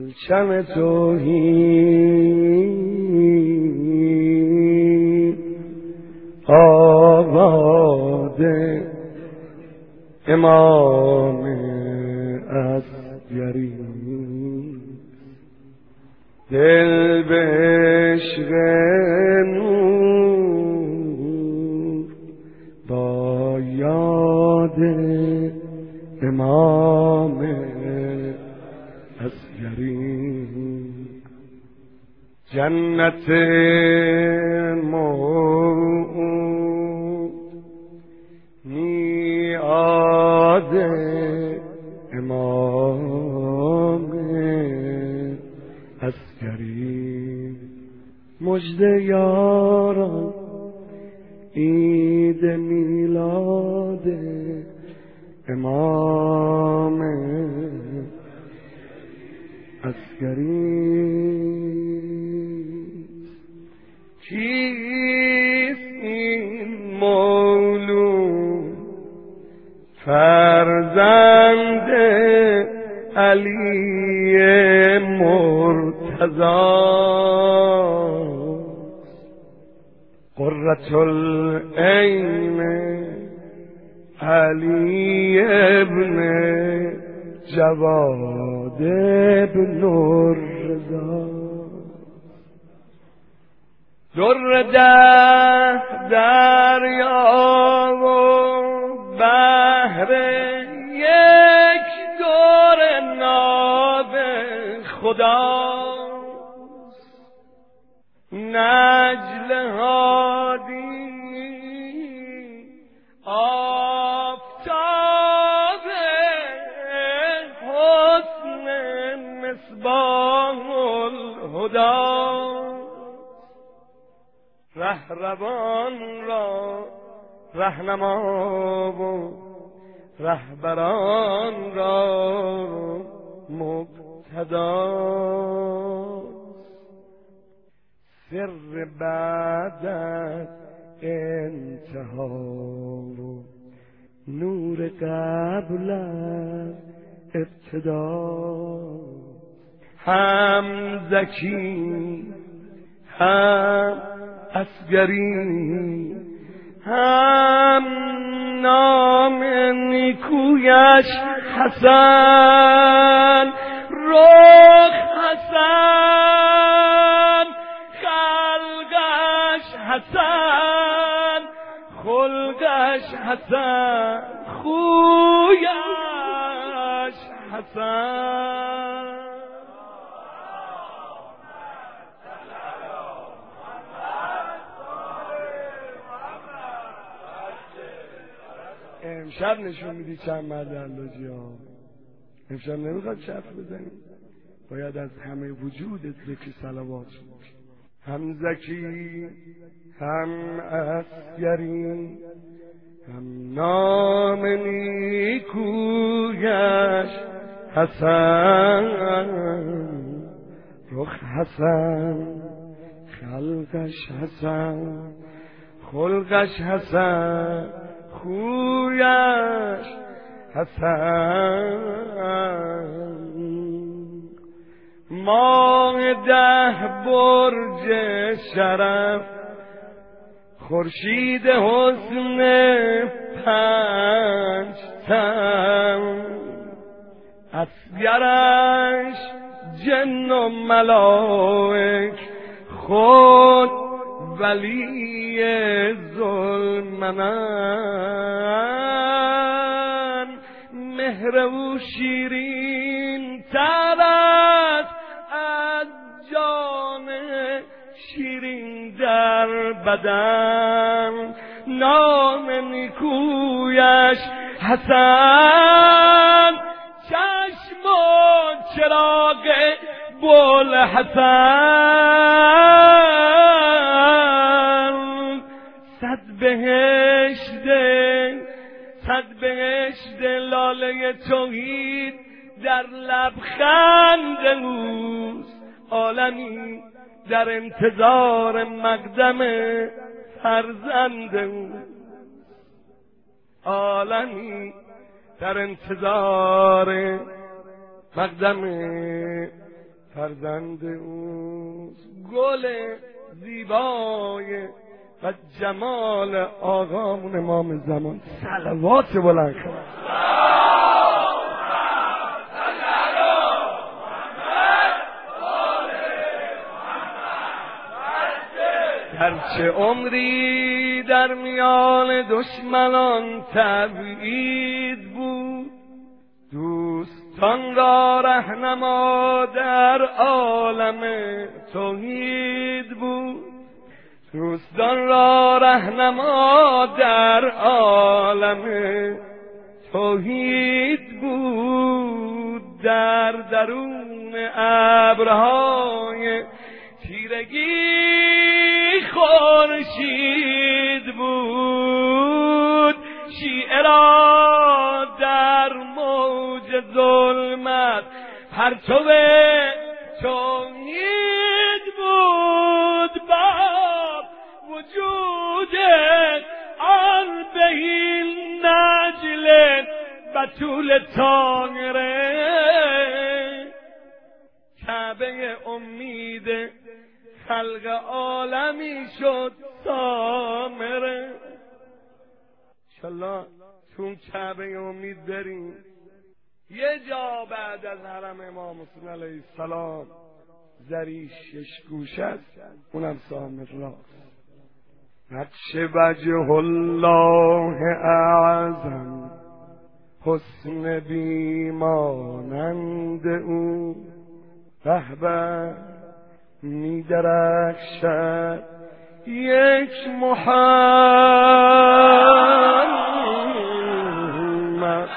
پرچم توحید آباد امام اصغری، دل به عشق نور با یاد امام اصغری، جنت موعود میعاد امام اصغری، مژده یاران عید میلاد امام اصغری. کیست این مولود فرزند علی مرتضی، قرة العین علی ابن جواد ابن الرضا، در دریا و بحر یک دور ناب خداست، نجل هادی آفتاب حسن مصباح الهدی، رهروان را رهنما و رهبران را مقتداست، سر بعد از انتها و نور قبل از ابتدا، هم زکی هم اصغری، هم نام نیکویش حسن، رخ حسن، خلقش حسن، خلقش حسن، خویش حسن. امشب نشون میدی چند مرد اندازی ها. امشب نمیخواد شرف بزنیم، باید از همه وجودت ذکر صلوات کنی. هم زکی هم اصغری، هم نام نیکویش حسن، رخ حسن، خلقش حسن، خلقش حسن، خویش حسن. ماه 10 برج شرف، خورشید حسن 5 تن، اصغرش جن و ملائک، خود ولی ذوالمنن، مهر او شیرین تر است از جان شیرین در بدن، نام نیکویش حسن، چشم و چراغ بوالحسن، صد بهشت لاله توحید در لبخند اوست، عالمی در انتظار مقدم فرزند اوست، عالمی در انتظار مقدم فرزند اوست. گل زیبای و جمال آقامون امام زمان. صلوات بلند کنید. هرچه عمری در میان دشمنان تبعید بود، دوستان را رهنما در عالم توحید بود. دوستان را رهنما در عالم توحید بود. در درون ابرهای تیرگی خورشید بود. شیعه را در موج ظلمت پرتو توحید بود. با وجود آن بهین نجل بطول طاهره، کعبه امید خلق عالمی شد سامره. انشالله تو اون کعبه امید بریم. یه جا بعد از حرم امام حسین علیه السلام زریش ششگوش است، اونم سامراست. نقش وجه الله اعظم، حسن بیمانند او، رهبر می درخشد یک محمد.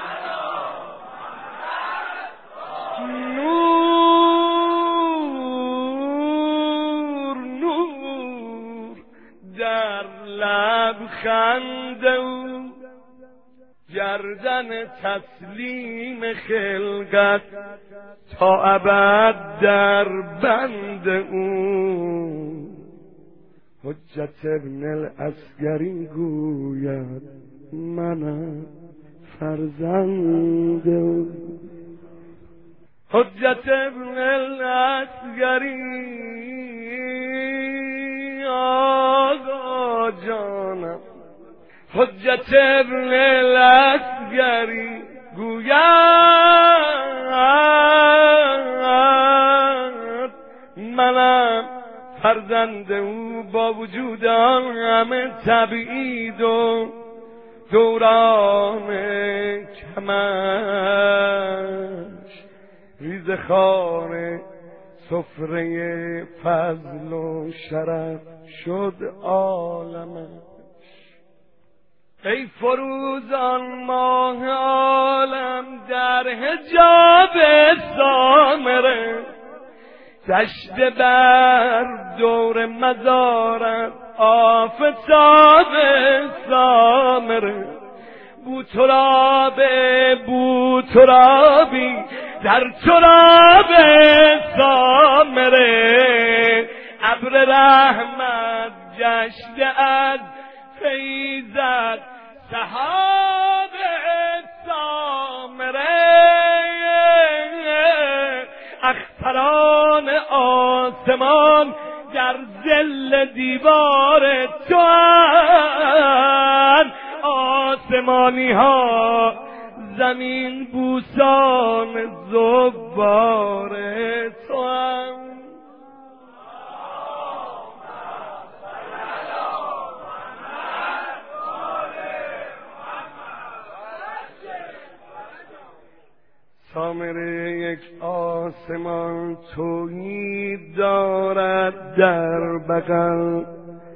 نور نور در لب خنده او، گردن تسلیم خلقت تا ابد در بند او. حجت ابن العسگری گوید منم فرزند او. حجت ابن العسگری آقا جانم، حجت ابن العسگری گوید منم فرزند او. با وجود آن همه تبعید و دوران کمش، ریزخوار سفره فضل و شرف شد عالمش. ای فروزان ماه عالم در حجاب سامره، دشت بر دور مزارت آفتاب سامره. بوترابی در تراب سامره، ابر رحمت جشته از فیضت سحاب سامره. اختران آسمان در ظل دیوار توان، آسمانی ها زمین بوسان زبار توان. سامره یک آسمان توحید دارد در بغل،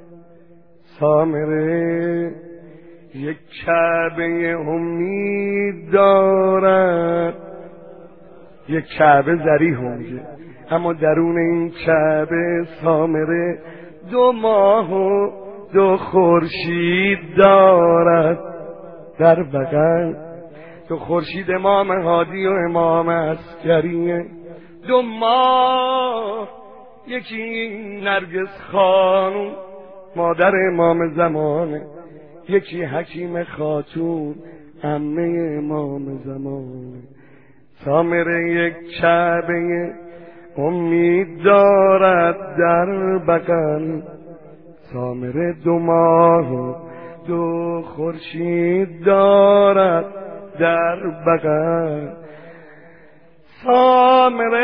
سامره یک کعبه امید دارد. یک کعبه ضریح میگه، اما درون این کعبه سامره 2 ماه و 2 خورشید دارد در بغل. 2 خورشید امام هادی و امام عسگریه. 2 ماه، یکی نرگس خانم مادر امام زمانه، یکی حکیم خاتون عمه امام زمانه. سامره یک کعبه امید دارد در بغل، سامر 2 ماه و 2 خورشید دارد در بغل. سامر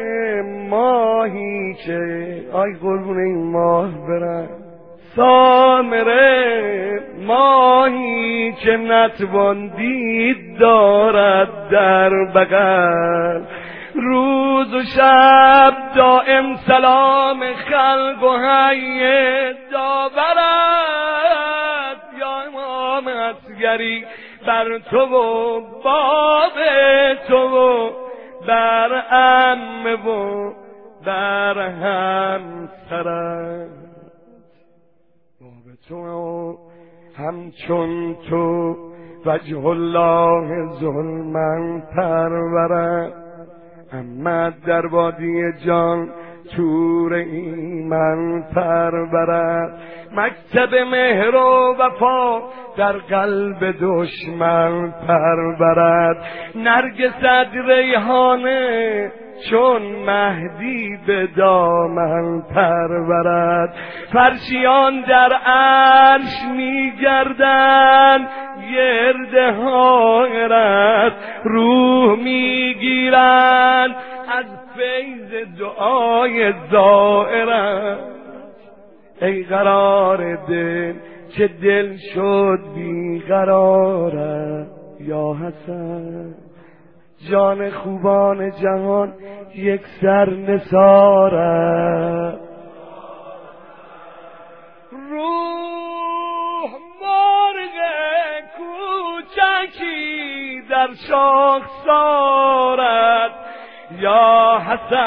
ماهی که آی قربون این ماه برن، سامر ماهی که نتوان دید دارد در بغل. روز و شب دائم سلام خلق و حی داورد. یا امام اصغری بر تو و باب تو و بر عمه و بر همسرت. باب تو همچون تو وجه الله ظلمن پرورد. اما در وادی جان تور ایمن پرورد. مکتب مهر و وفا در قلب دشمن پرورد. نرگس ریحانه چون مهدی به دامن پرورد. فرشیان در عرش میگردند گرد حایرت، روح میگیرند از فیض دعای زائرت. ای قرار دل چه دل شد بیقرارت یا حسن. جان خوبان جهان یک سر نثارت. روح مرغ کوچکی در شاخسارت یا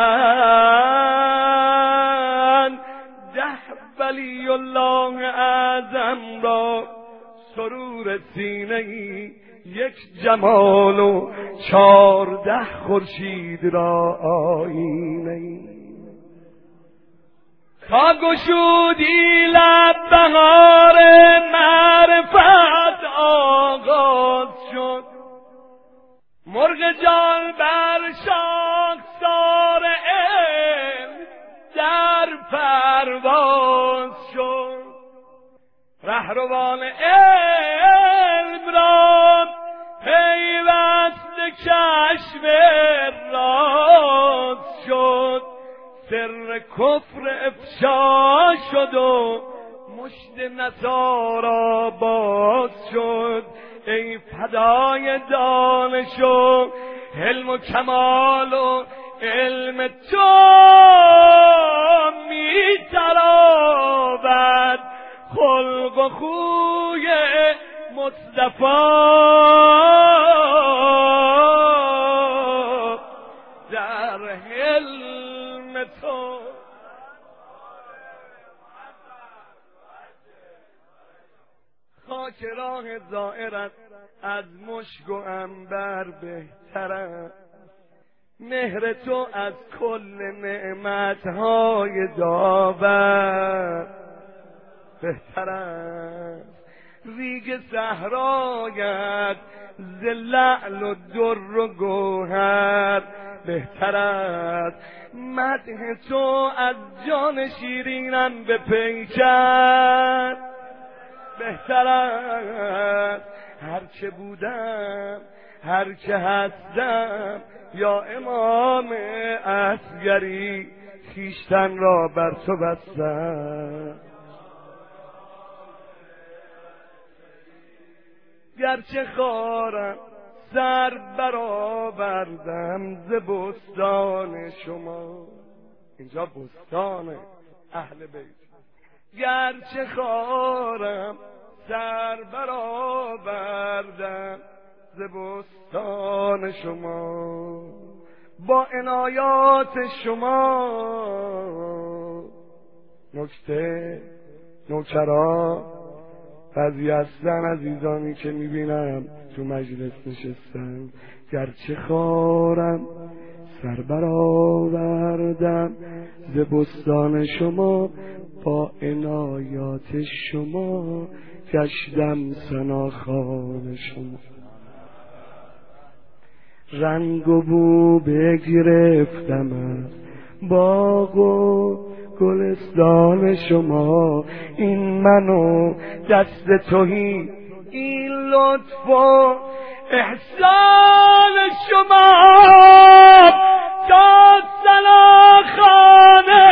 حسن. 10 ولی الله اعظم را سرور سینه‌ای، یک جمال و 14 خورشید را آیینه‌ای. تا گشودی لب بهار معرفت آغاز شد. مرغ جان بر شاخسار علم در پرواز شد. رهروان علم را پیوست کشف راز شد. سر کفر افشا شد و مشت نصارا باز شد. ای فدای دانش و علم و کمال و علم تو می‌تراود خلق و خوی مصطفی در علم تو. خاک راه زائرت از مشک و عنبر بهترست. مهر تو از کل نعمتهای داور بهترست. ریگ صحرایت ز لعل و در و گوهر بهترست. مدح تو از جان شیرینم به پیکر بهترست. هرچه بودم هرچه هستم یا امام اصغری، خویشتن را بر تو بستم. گرچه خارم سر برآوردم ز بستان شما. اینجا بستان اهل بیت. گرچه خارم سر برآوردم ز بستان شما. با عنایات شما نکته نوکرا بعضی هستن عزیزانی که میبینم تو مجلس نشستن. گرچه خارم سر برآوردم ز بستان شما، با عنایات شما گشتم ثناخوان شما. رنگ و بو بگرفتم از باغ و گلستان شما، این منو دست تویی، این لطف و احسان شما، تا سلاخانه